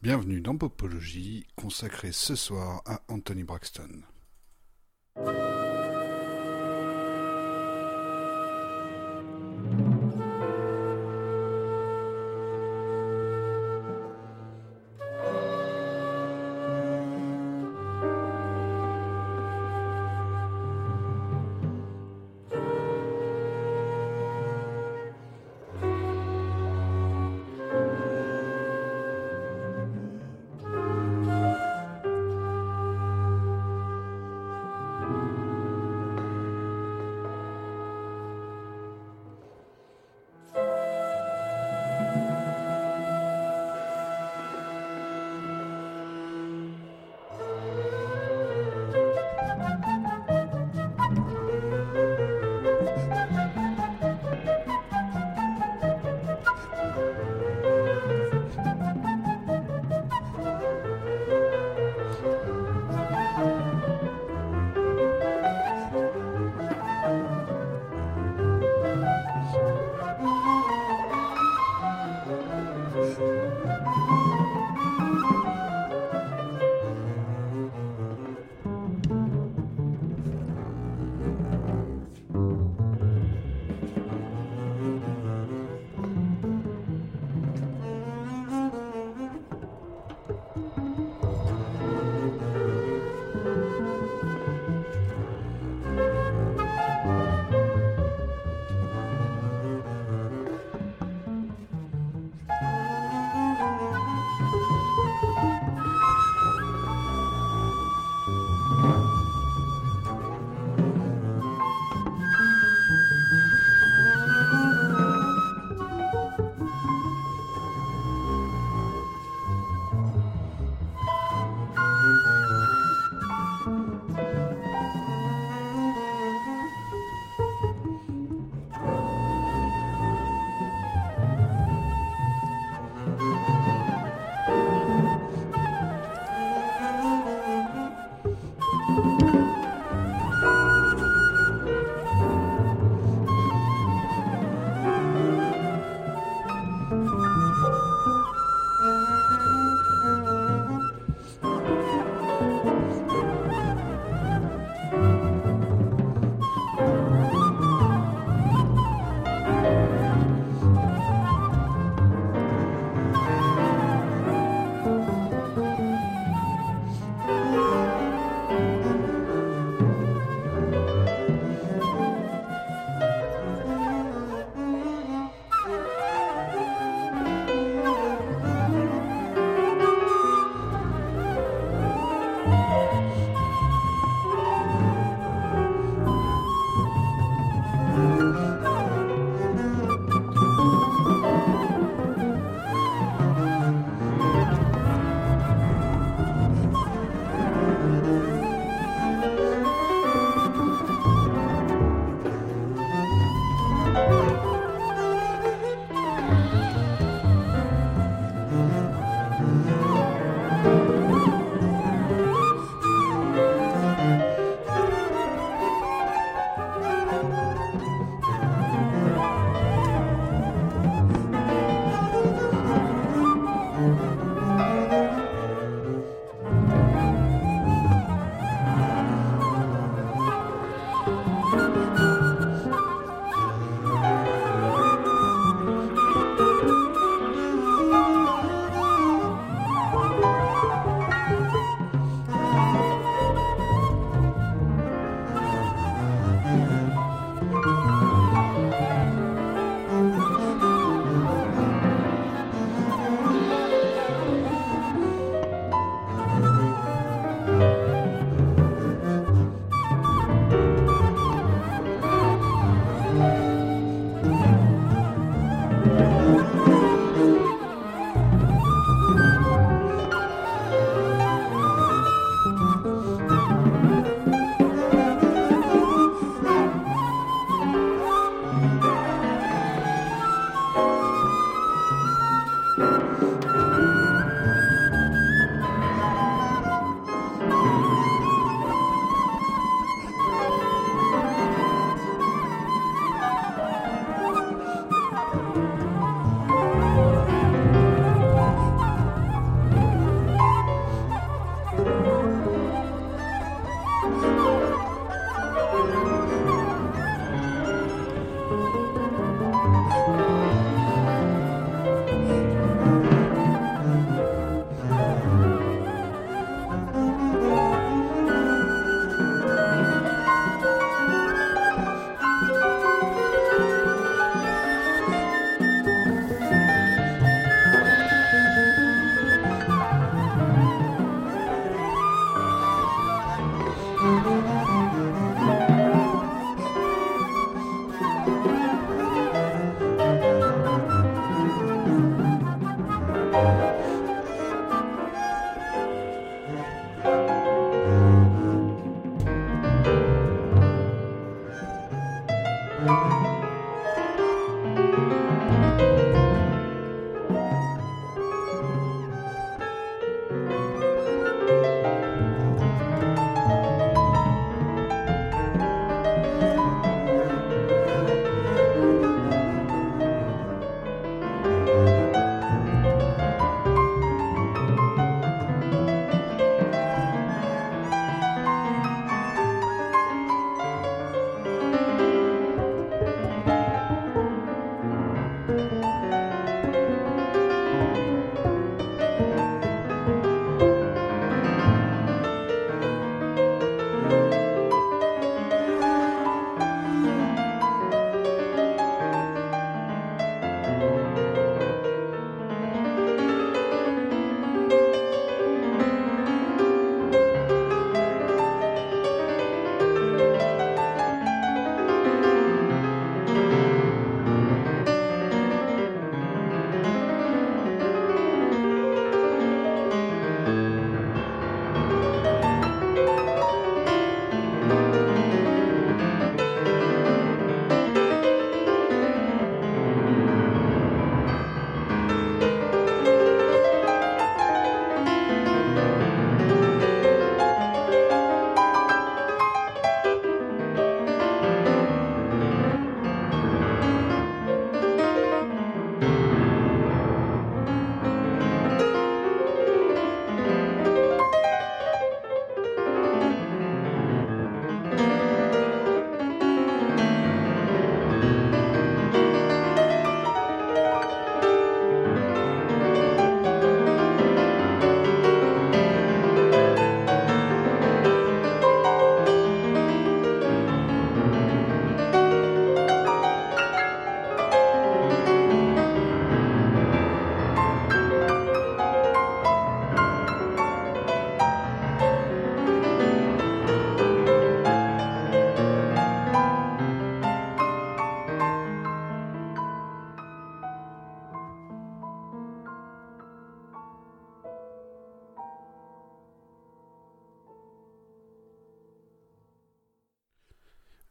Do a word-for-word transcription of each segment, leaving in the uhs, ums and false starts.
Bienvenue dans Popologie, consacré ce soir à Anthony Braxton.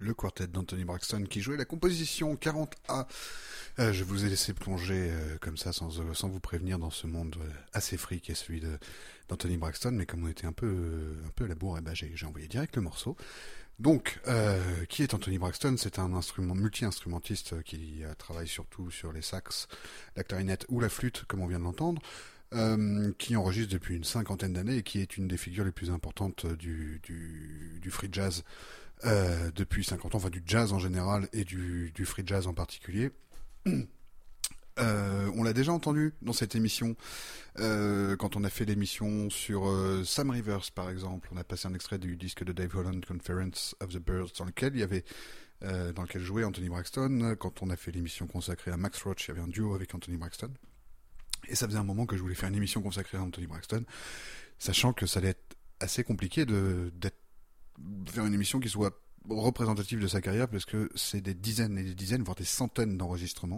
le quartet d'Anthony Braxton qui jouait la composition quarante A. Euh, je vous ai laissé plonger euh, comme ça sans, euh, sans vous prévenir dans ce monde euh, assez free qui est celui de, d'Anthony Braxton, mais comme on était un peu, euh, un peu à la bourre, eh ben, j'ai, j'ai envoyé direct le morceau. Donc, euh, qui est Anthony Braxton? C'est un instrument multi-instrumentiste qui euh, travaille surtout sur les sax, la clarinette ou la flûte, comme on vient de l'entendre. Euh, qui enregistre depuis une cinquantaine d'années et qui est une des figures les plus importantes du, du, du free jazz euh, depuis cinquante ans, enfin du jazz en général et du, du free jazz en particulier. Euh, on l'a déjà entendu dans cette émission euh, quand on a fait l'émission sur euh, Sam Rivers par exemple. On a passé un extrait du disque de Dave Holland, Conference of the Birds, dans lequel il y avait euh, dans lequel jouait Anthony Braxton. Quand on a fait l'émission consacrée à Max Roach, il y avait un duo avec Anthony Braxton. Et ça faisait un moment que je voulais faire une émission consacrée à Anthony Braxton, sachant que ça allait être assez compliqué de d'être, faire une émission qui soit représentative de sa carrière, parce que c'est des dizaines et des dizaines, voire des centaines d'enregistrements,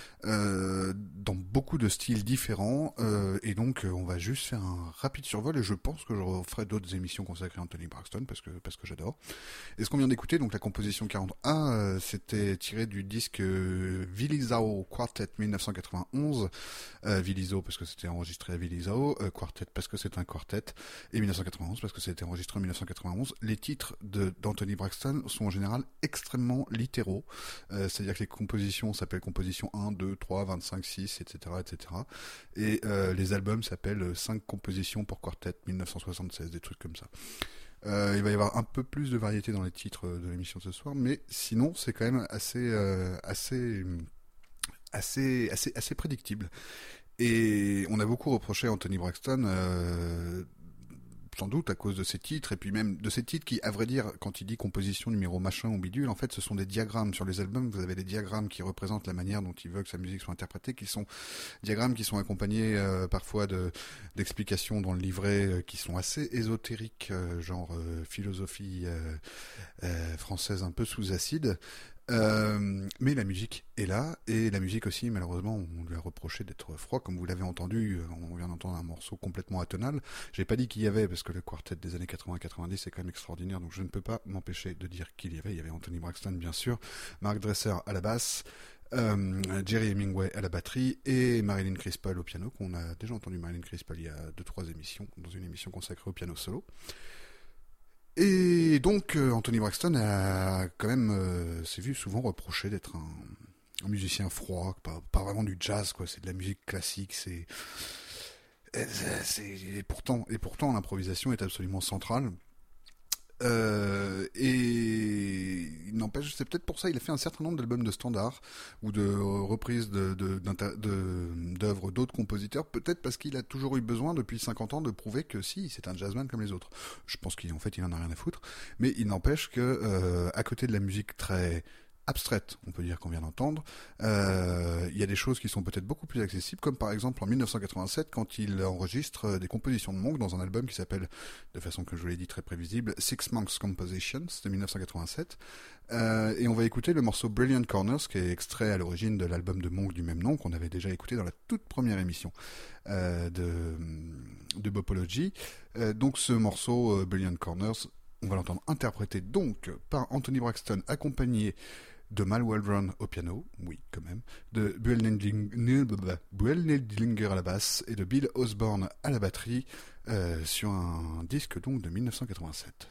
euh, dans beaucoup de styles différents, euh, et donc on va juste faire un rapide survol, et je pense que je referai d'autres émissions consacrées à Anthony Braxton, parce que, parce que j'adore. Et ce qu'on vient d'écouter, donc la composition quarante A, euh, c'était tiré du disque euh, Villisao Quartet dix-neuf cent quatre-vingt-onze, euh, Villisao parce que c'était enregistré à Villisao, euh, Quartet parce que c'est un quartet, et dix-neuf cent quatre-vingt-onze parce que c'était enregistré en dix-neuf cent quatre-vingt-onze. Les titres de, d'Anthony Braxton sont en général extrêmement littéraux, euh, c'est-à-dire que les compositions s'appellent composition un, deux, trois, vingt-cinq, six, et cetera, et cetera. Et euh, les albums s'appellent cinq compositions pour quartet dix-neuf cent soixante-seize, des trucs comme ça. Euh, il va y avoir un peu plus de variété dans les titres de l'émission de ce soir, mais sinon c'est quand même assez, euh, assez, assez, assez, assez prédictible. Et on a beaucoup reproché à Anthony Braxton, euh, sans doute à cause de ses titres, et puis même de ces titres qui, à vrai dire, quand il dit composition numéro machin ou bidule, en fait ce sont des diagrammes sur les albums. Vous avez des diagrammes qui représentent la manière dont il veut que sa musique soit interprétée, qui sont diagrammes qui sont accompagnés euh, parfois de, d'explications dans le livret euh, qui sont assez ésotériques, euh, genre euh, philosophie euh, euh, française un peu sous acide. Euh, mais la musique est là, et la musique aussi, malheureusement, on lui a reproché d'être froid, comme vous l'avez entendu, on vient d'entendre un morceau complètement atonal. J'ai pas dit qu'il y avait, parce que le quartet des années quatre-vingts quatre-vingt-dix est quand même extraordinaire, donc je ne peux pas m'empêcher de dire qu'il y avait. Il y avait Anthony Braxton, bien sûr, Mark Dresser à la basse, euh, Jerry Hemingway à la batterie, et Marilyn Crispell au piano, qu'on a déjà entendu Marilyn Crispell il y a deux trois émissions, dans une émission consacrée au piano solo. Et donc, euh, Anthony Braxton a quand même, euh, s'est vu souvent reprocher d'être un, un musicien froid, pas, pas vraiment du jazz, quoi. C'est de la musique classique, c'est, c'est et pourtant, et pourtant, l'improvisation est absolument centrale. Euh, et il n'empêche, c'est peut-être pour ça qu'il a fait un certain nombre d'albums de standards ou de reprises de, de, de, d'œuvres d'autres compositeurs, peut-être parce qu'il a toujours eu besoin depuis cinquante ans de prouver que si, c'est un jazzman comme les autres. Je pense qu'en fait il en a rien à foutre, mais il n'empêche que euh, à côté de la musique très abstraite, on peut dire qu'on vient d'entendre, euh, il y a des choses qui sont peut-être beaucoup plus accessibles, comme par exemple en dix-neuf cent quatre-vingt-sept, quand il enregistre des compositions de Monk dans un album qui s'appelle, de façon que je vous l'ai dit très prévisible, Six Monks Compositions de dix-neuf cent quatre-vingt-sept, euh, et on va écouter le morceau Brilliant Corners, qui est extrait à l'origine de l'album de Monk du même nom, qu'on avait déjà écouté dans la toute première émission euh, de, de Bopology. Euh, donc ce morceau, euh, Brilliant Corners, on va l'entendre interprété donc par Anthony Braxton, accompagné de Mal Waldron au piano, oui quand même, de Buell Needlinger à la basse et de Bill Osborne à la batterie, euh, sur un disque donc de dix-neuf cent quatre-vingt-sept.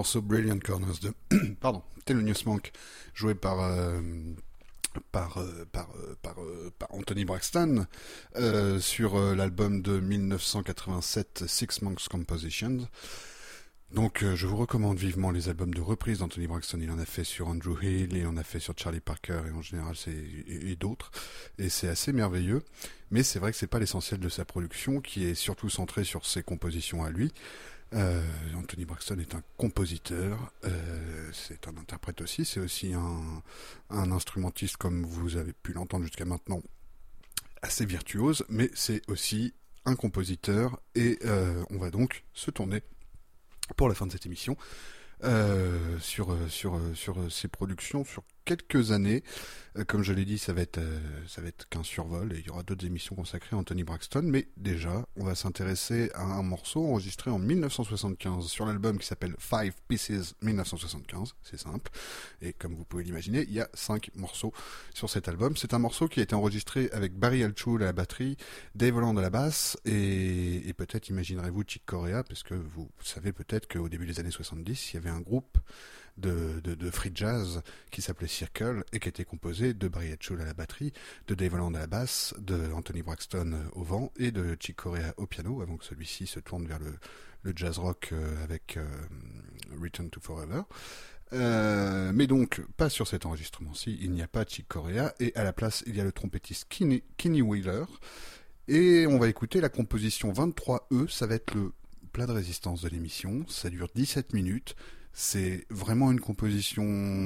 morceau Brilliant Corners de pardon, Thelonious Monk, joué par euh, par, euh, par, euh, par, euh, par Anthony Braxton euh, sur euh, l'album de dix-neuf cent quatre-vingt-sept Six Monks Compositions. Donc euh, je vous recommande vivement les albums de reprise d'Anthony Braxton. Il en a fait sur Andrew Hill, il en a fait sur Charlie Parker et en général c'est et, et d'autres. Et c'est assez merveilleux. Mais c'est vrai que c'est pas l'essentiel de sa production, qui est surtout centrée sur ses compositions à lui. Euh, Anthony Braxton est un compositeur, euh, c'est un interprète aussi, c'est aussi un, un instrumentiste, comme vous avez pu l'entendre jusqu'à maintenant, assez virtuose, mais c'est aussi un compositeur. Et euh, on va donc se tourner pour la fin de cette émission euh, sur, sur, sur ses productions sur quelques années. Euh, comme je l'ai dit, ça va être euh, ça va être qu'un survol et il y aura d'autres émissions consacrées à Anthony Braxton, mais déjà on va s'intéresser à un morceau enregistré en dix-neuf cent soixante-quinze sur l'album qui s'appelle Five Pieces dix-neuf cent soixante-quinze, c'est simple, et comme vous pouvez l'imaginer, il y a cinq morceaux sur cet album. C'est un morceau qui a été enregistré avec Barry Altschul à la batterie, Dave Holland à la basse, et, et peut-être imaginerez-vous Chick Corea, parce que vous savez peut-être qu'au début des années soixante-dix, il y avait un groupe De, de, de free jazz qui s'appelait Circle et qui était composé de Barry Altschul à la batterie, de Dave Holland à la basse, de Anthony Braxton au vent et de Chick Corea au piano, avant que celui-ci se tourne vers le, le jazz rock euh, avec euh, Return to Forever. Euh, mais donc, pas sur cet enregistrement-ci, il n'y a pas Chick Corea, et à la place, il y a le trompettiste Kenny, Kenny Wheeler, et on va écouter la composition vingt-trois E, ça va être le plat de résistance de l'émission, ça dure dix-sept minutes. C'est vraiment une composition...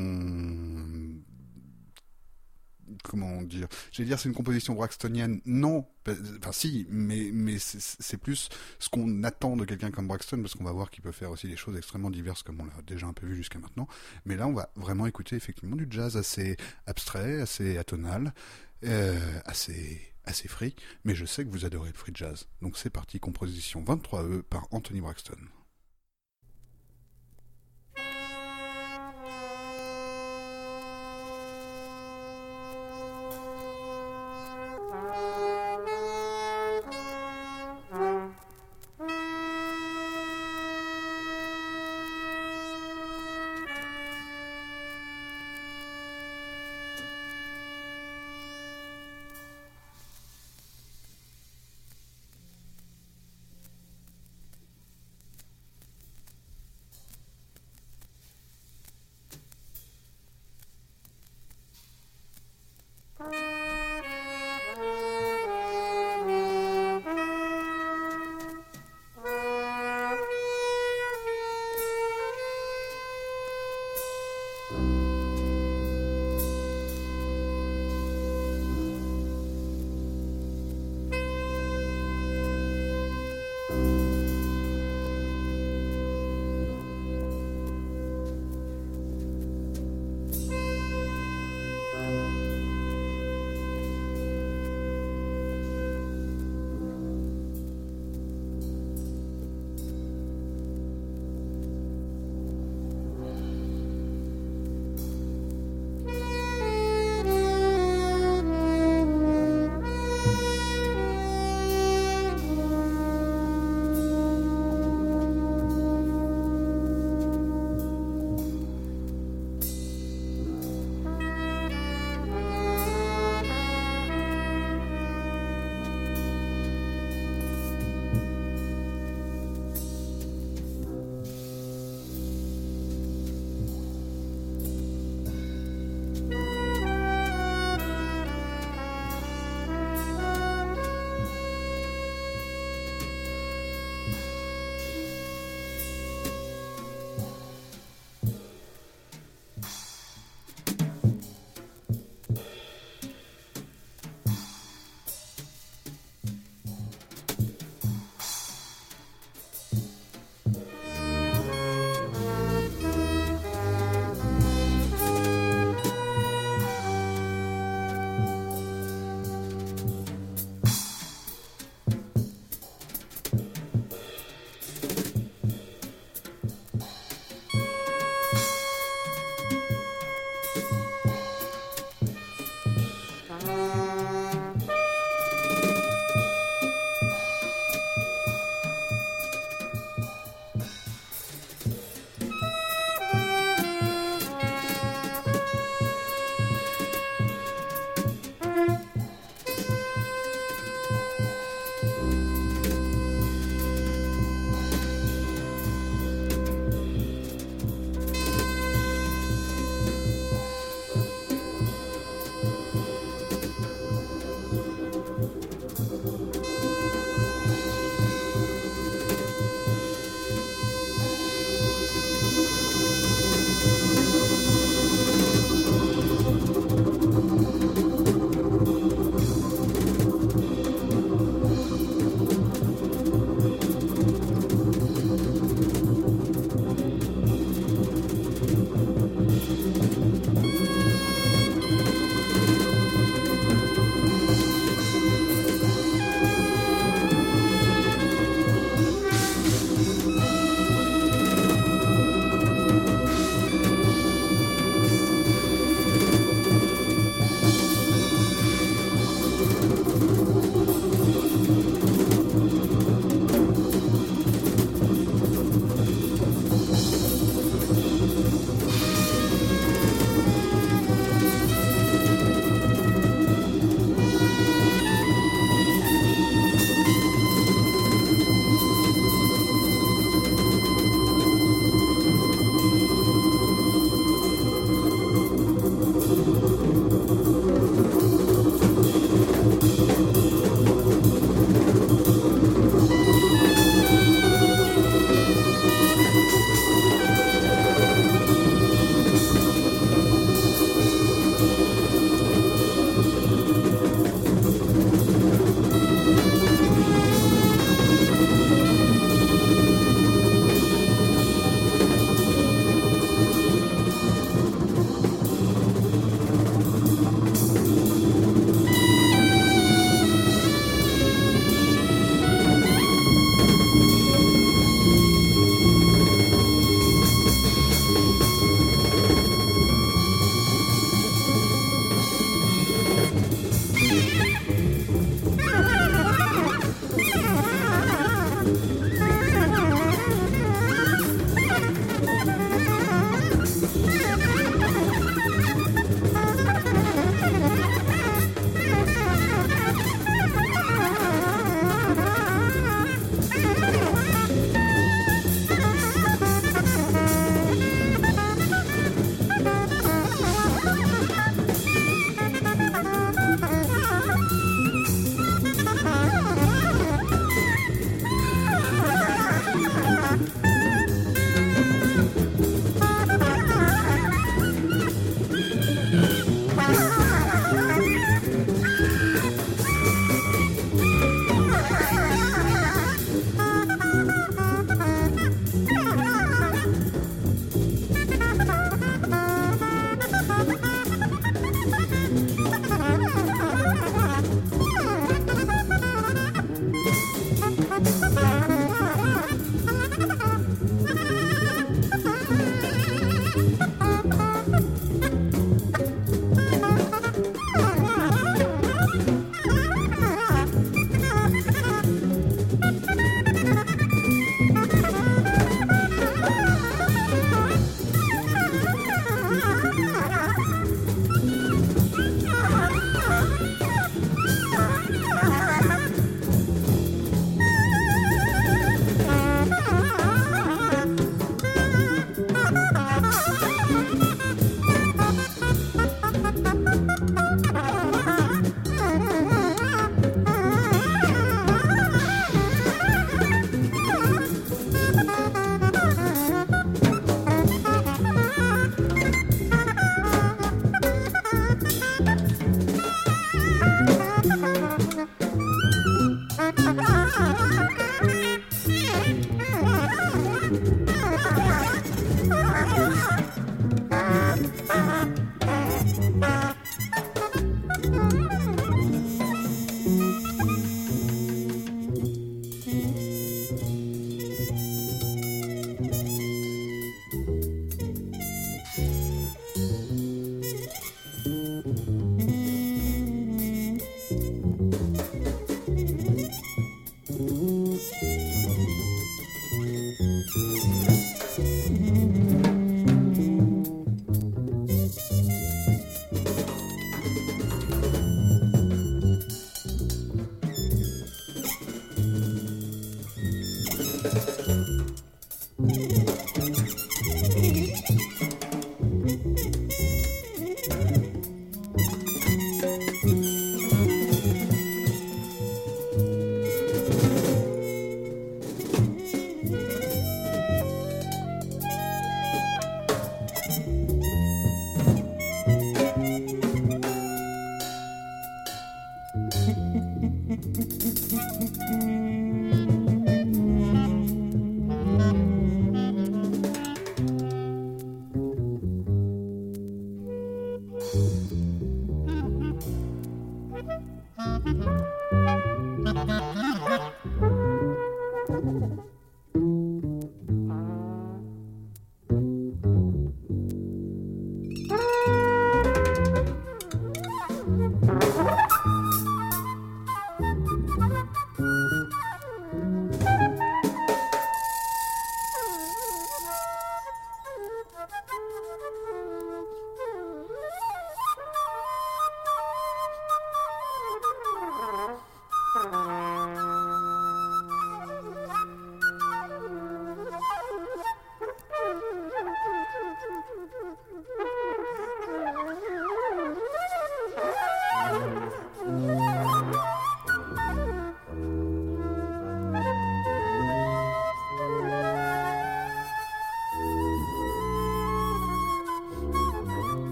Comment dire? Je vais dire c'est une composition braxtonienne. Non, enfin si, mais, mais c'est, c'est plus ce qu'on attend de quelqu'un comme Braxton, parce qu'on va voir qu'il peut faire aussi des choses extrêmement diverses, comme on l'a déjà un peu vu jusqu'à maintenant. Mais là, on va vraiment écouter effectivement du jazz assez abstrait, assez atonal, euh, assez... assez free. Mais je sais que vous adorez le free jazz. Donc c'est parti, composition vingt-trois E par Anthony Braxton.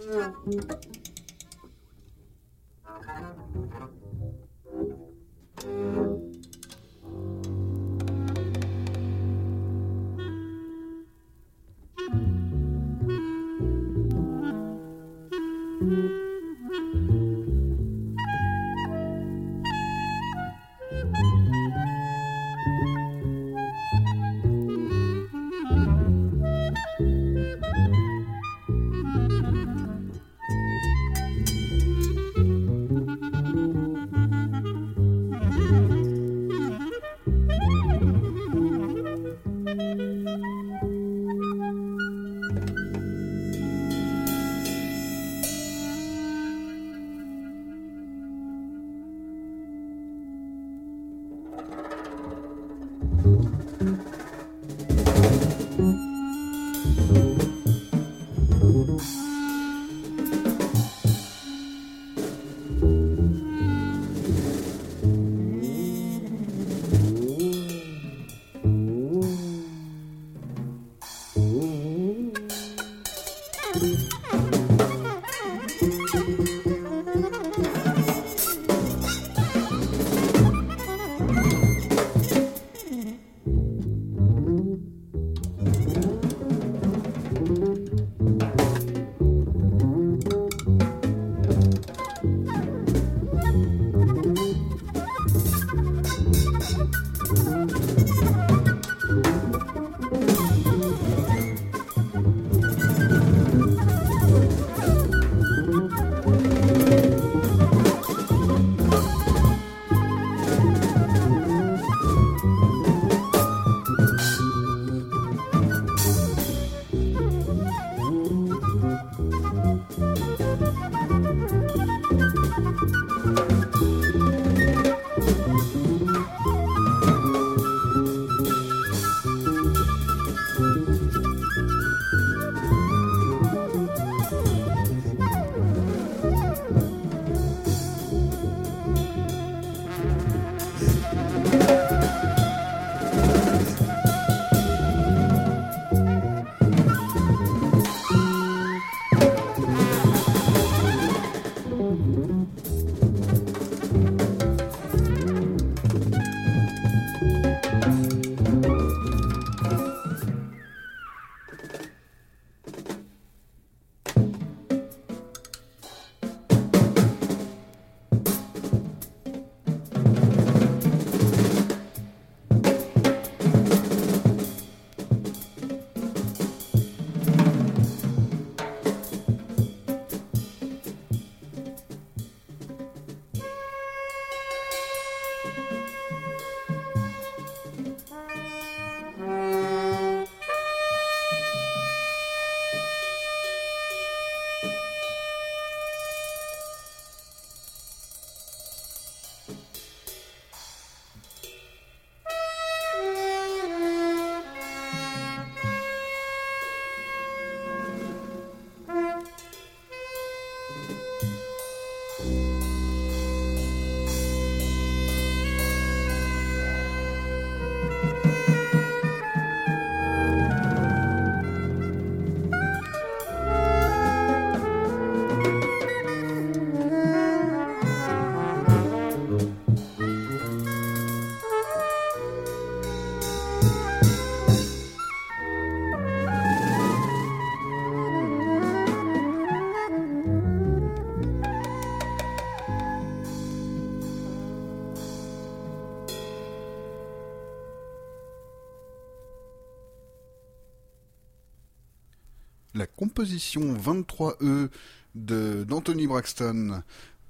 La composition vingt-trois E de d'Anthony Braxton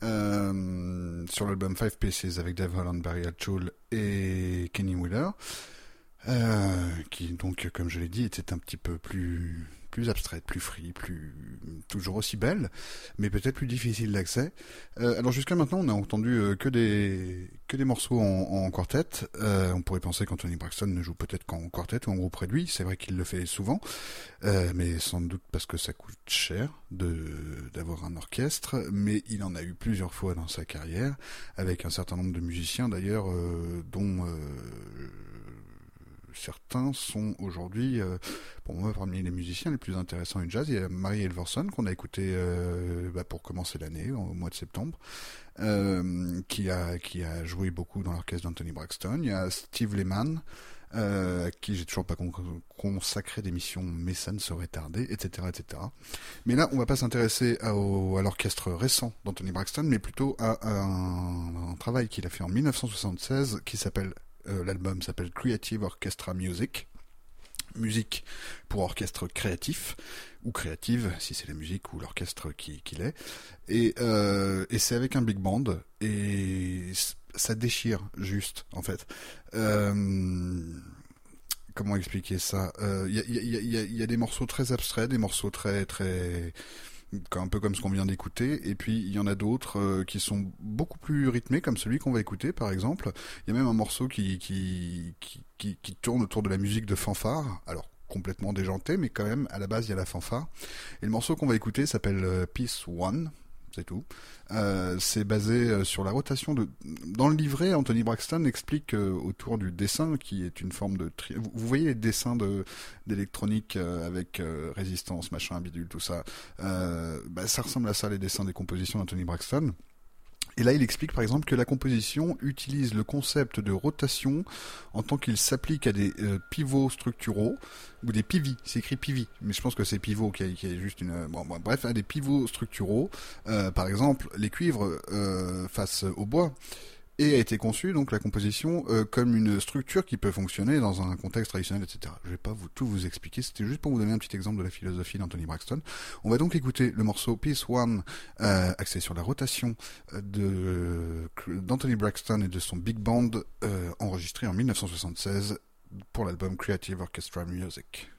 euh, sur l'album Five Pieces avec Dave Holland, Barry Altschul et Kenny Wheeler, euh, qui donc, comme je l'ai dit, était un petit peu plus plus abstraite, plus free, plus toujours aussi belle, mais peut-être plus difficile d'accès. Euh, alors jusqu'à maintenant, on n'a entendu euh, que des que des morceaux en, en quartet. Euh, on pourrait penser qu'Anthony Braxton ne joue peut-être qu'en quartet ou en groupe réduit. C'est vrai qu'il le fait souvent, euh, mais sans doute parce que ça coûte cher de d'avoir un orchestre. Mais il en a eu plusieurs fois dans sa carrière, avec un certain nombre de musiciens d'ailleurs, euh, dont euh, certains sont aujourd'hui, euh, pour moi, parmi les musiciens les plus intéressants du jazz. Il y a Mary Elverson qu'on a écouté euh, bah, pour commencer l'année, au mois de septembre, euh, qui a qui a joué beaucoup dans l'orchestre d'Anthony Braxton. Il y a Steve Lehman, euh, à qui j'ai toujours pas con- consacré d'émission, mais ça ne saurait tarder, et cetera, et cetera. Mais là, on va pas s'intéresser à, au- à l'orchestre récent d'Anthony Braxton, mais plutôt à, à un, un travail qu'il a fait en mille neuf cent soixante-seize, qui s'appelle, euh, l'album s'appelle Creative Orchestra Music. Musique pour orchestre créatif, ou créative, si c'est la musique ou l'orchestre qui, qui l'est. Et, euh, et c'est avec un big band, et ça déchire juste, en fait. Euh, comment expliquer ça? Il euh, y, a, y, a, y, a, y a des morceaux très abstraits, des morceaux très très un peu comme ce qu'on vient d'écouter, et puis il y en a d'autres euh, qui sont beaucoup plus rythmés, comme celui qu'on va écouter par exemple. Il y a même un morceau qui qui, qui qui qui tourne autour de la musique de fanfare, alors complètement déjanté, mais quand même à la base il y a la fanfare. Et le morceau qu'on va écouter s'appelle euh, Piece One. C'est tout. Euh, c'est basé euh, sur la rotation de. Dans le livret, Anthony Braxton explique euh, autour du dessin, qui est une forme de. Tri... Vous, vous voyez les dessins de d'électronique euh, avec euh, résistance, machin, bidule, tout ça. Euh, bah, ça ressemble à ça, les dessins des compositions d'Anthony Braxton. Et là, il explique par exemple que la composition utilise le concept de rotation en tant qu'il s'applique à des euh, pivots structuraux, ou des pivis, c'est écrit pivis, mais je pense que c'est pivot qui est, qui est juste une... Bon, bon, bref, à des pivots structuraux, euh, par exemple les cuivres euh, face au bois, et a été conçue donc la composition euh, comme une structure qui peut fonctionner dans un contexte traditionnel, et cetera. Je vais pas vous tout vous expliquer, c'était juste pour vous donner un petit exemple de la philosophie d'Anthony Braxton. On va donc écouter le morceau Piece One, euh, axé sur la rotation de d'Anthony Braxton et de son big band, euh, enregistré en mille neuf cent soixante-seize pour l'album Creative Orchestra Music.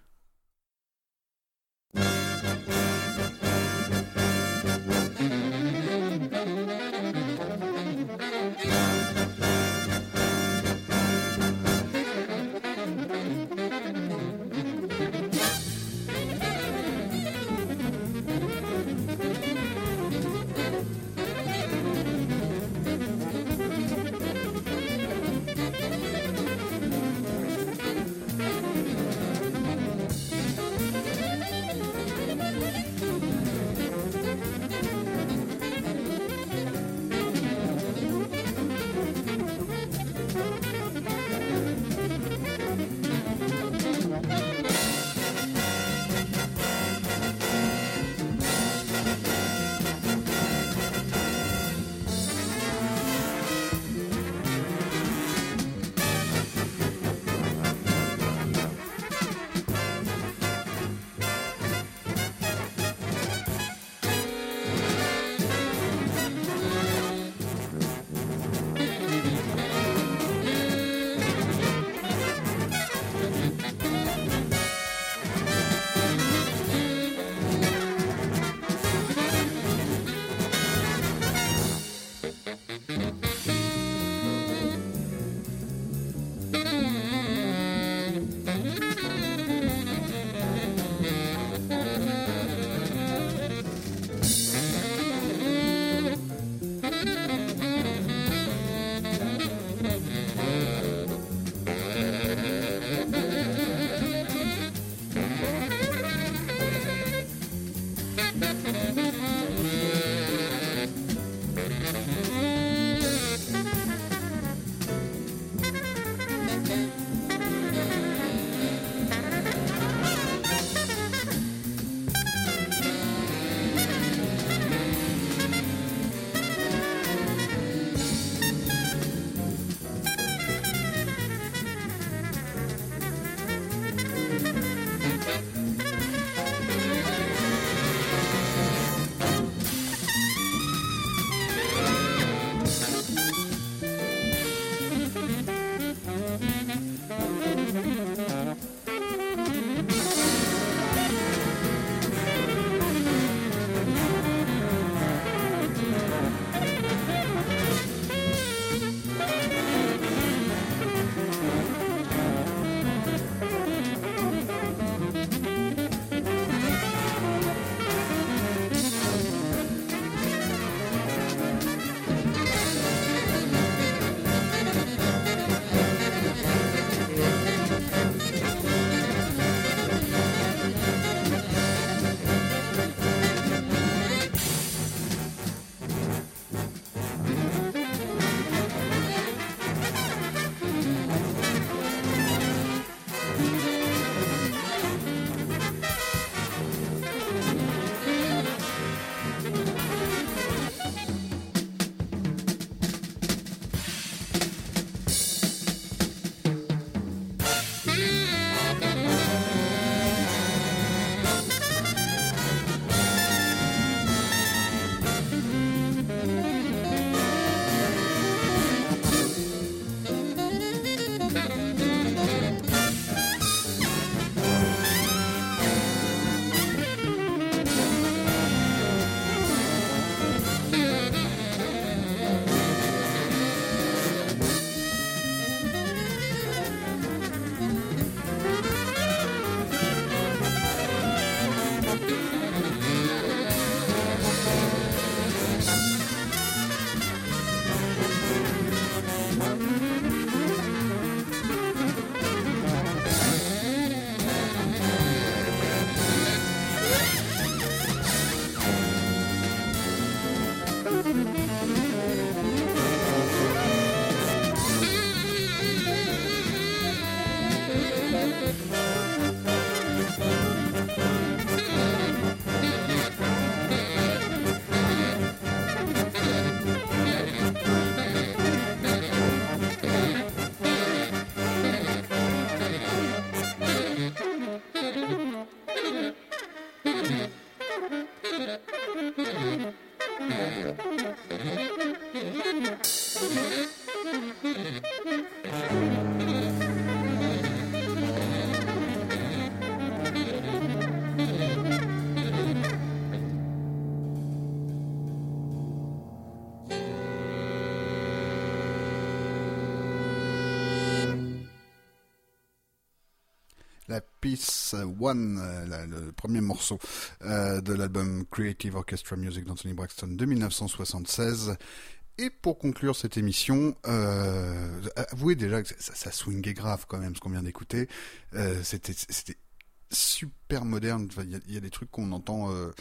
La Piece One, euh, la, le premier morceau euh, de l'album Creative Orchestra Music d'Anthony Braxton de dix-neuf cent soixante-seize. Et pour conclure cette émission, euh, avouez déjà que ça, ça swingait grave quand même ce qu'on vient d'écouter. Euh, c'était, c'était super moderne. Enfin, il y, y a des trucs qu'on entend euh,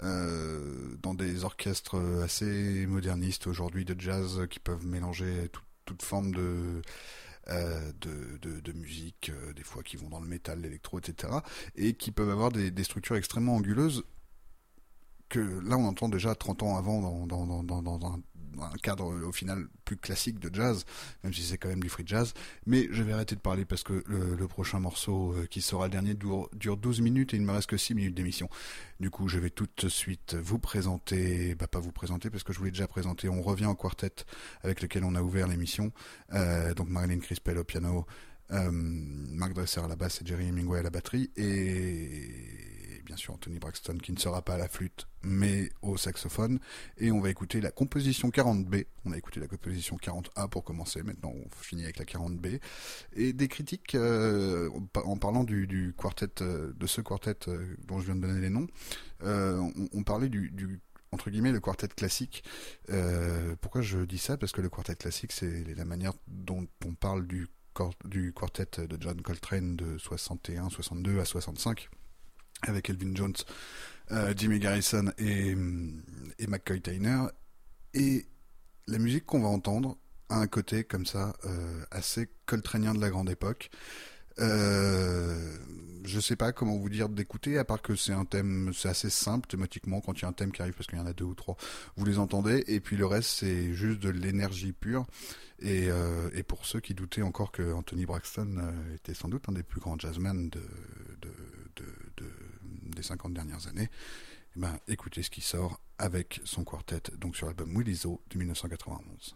euh, dans des orchestres assez modernistes aujourd'hui de jazz qui peuvent mélanger tout, toute forme de Euh, de, de, de musique, euh, des fois qui vont dans le métal, l'électro, et cetera, et qui peuvent avoir des, des structures extrêmement anguleuses que là on entend déjà trente ans avant dans, dans, dans, dans, dans, un, dans un cadre au final plus classique de jazz, même si c'est quand même du free jazz. Mais je vais arrêter de parler parce que le, le prochain morceau euh, qui sera le dernier dure, dure douze minutes et il ne me reste que six minutes d'émission. Du coup je vais tout de suite vous présenter, bah pas vous présenter parce que je vous l'ai déjà présenté, on revient au quartet avec lequel on a ouvert l'émission, euh, donc Marilyn Crispell au piano, euh, Mark Dresser à la basse et Jerry Hemingway à la batterie, et bien sûr Anthony Braxton qui ne sera pas à la flûte mais au saxophone. Et on va écouter la composition quarante B. On a écouté la composition quarante A pour commencer, maintenant on finit avec la quarante B, et des critiques euh, en parlant du, du quartet, de ce quartet euh, dont je viens de donner les noms. euh, on, on parlait du, du entre guillemets le quartet classique. Euh, pourquoi je dis ça? Parce que le quartet classique, c'est la manière dont on parle du, du quartet de John Coltrane de soixante et un soixante-deux à soixante-cinq avec Elvin Jones, euh, Jimmy Garrison et, et McCoy Tyner. Et la musique qu'on va entendre a un côté comme ça euh, assez coltranien de la grande époque. Euh, je sais pas comment vous dire d'écouter, à part que c'est un thème, c'est assez simple thématiquement. Quand il y a un thème qui arrive, parce qu'il y en a deux ou trois, vous les entendez, et puis le reste c'est juste de l'énergie pure. Et, euh, et pour ceux qui doutaient encore que Anthony Braxton euh, était sans doute un des plus grands jazzmen de, de, de, de, des cinquante dernières années, eh ben, écoutez ce qui sort avec son quartet, donc sur l'album Willie O de dix-neuf cent quatre-vingt-onze.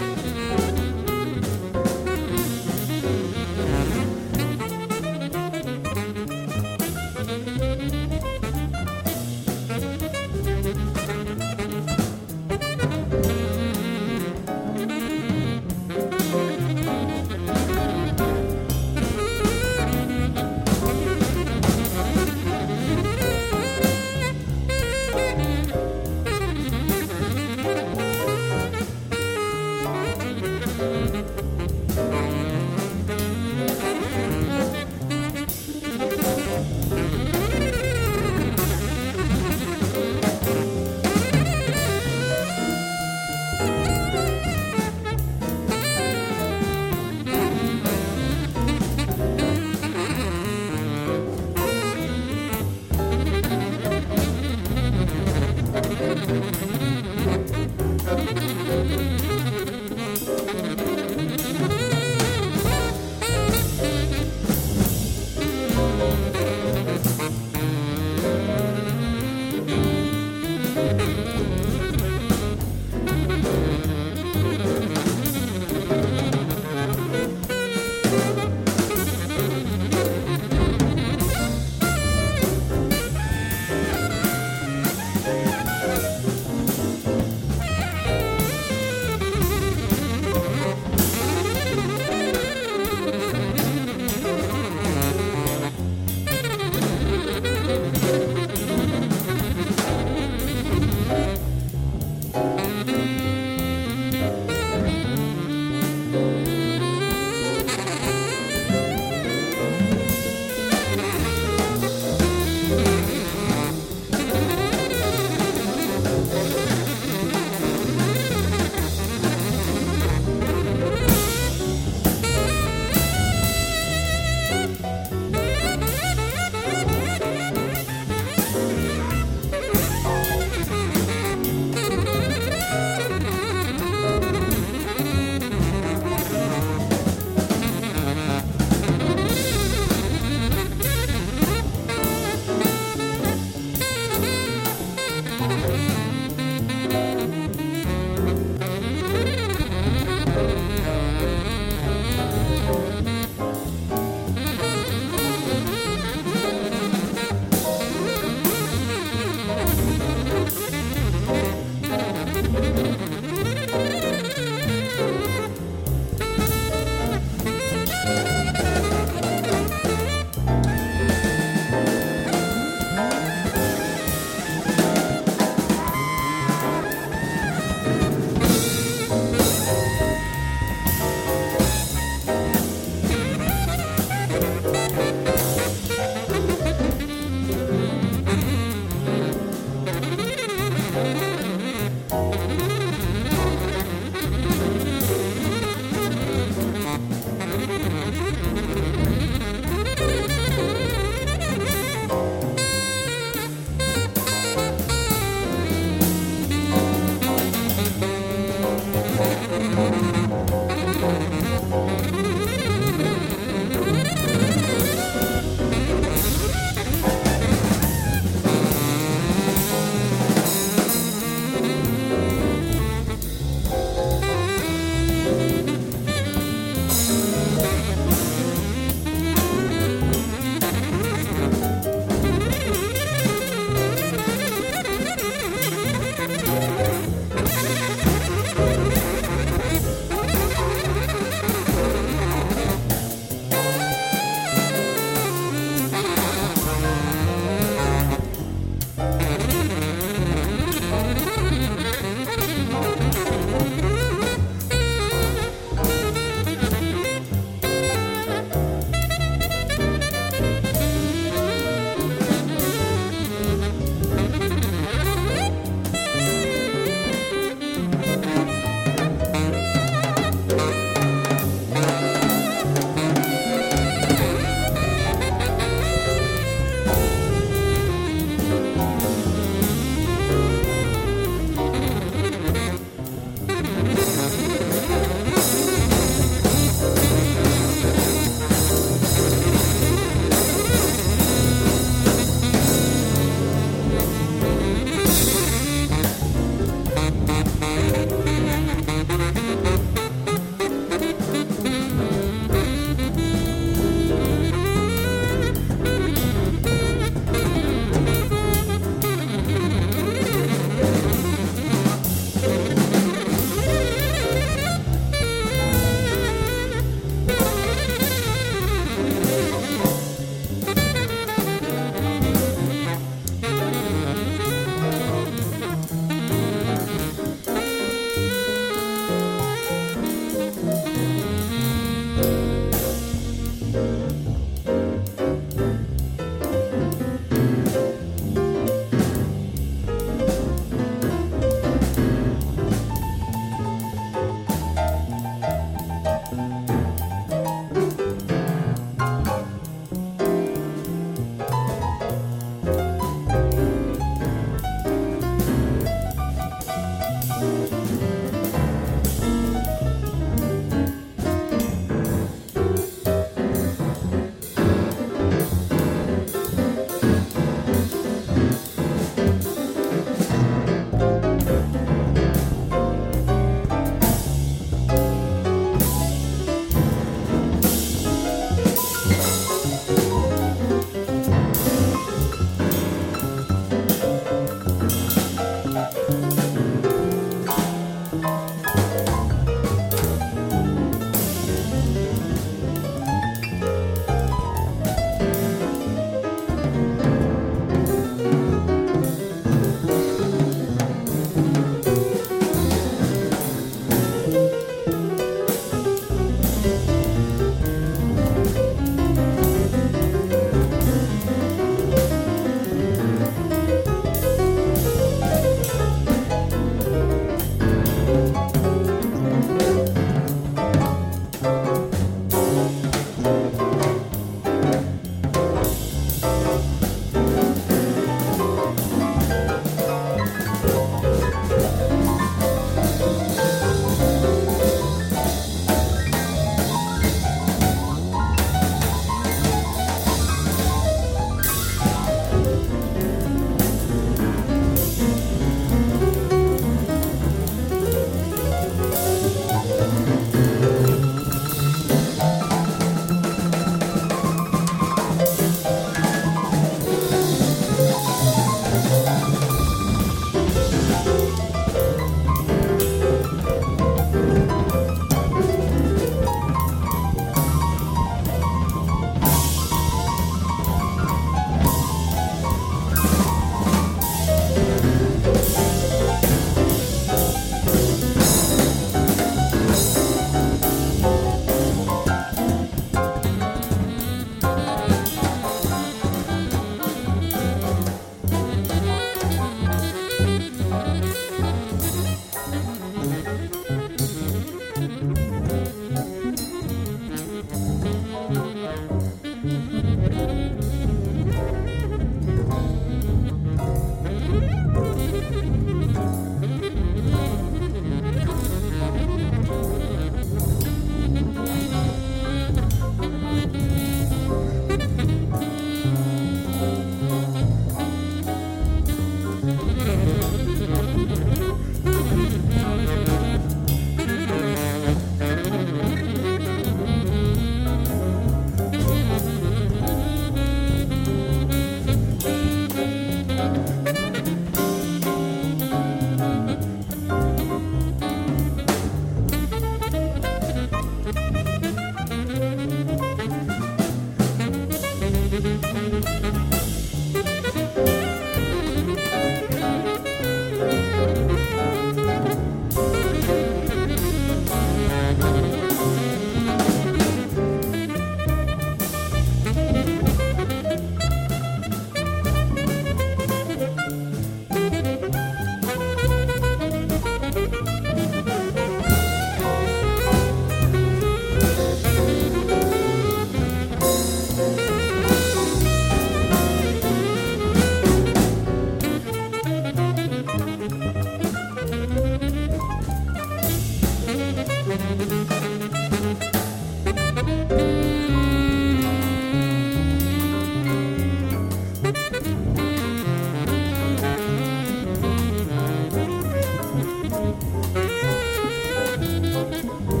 Bye.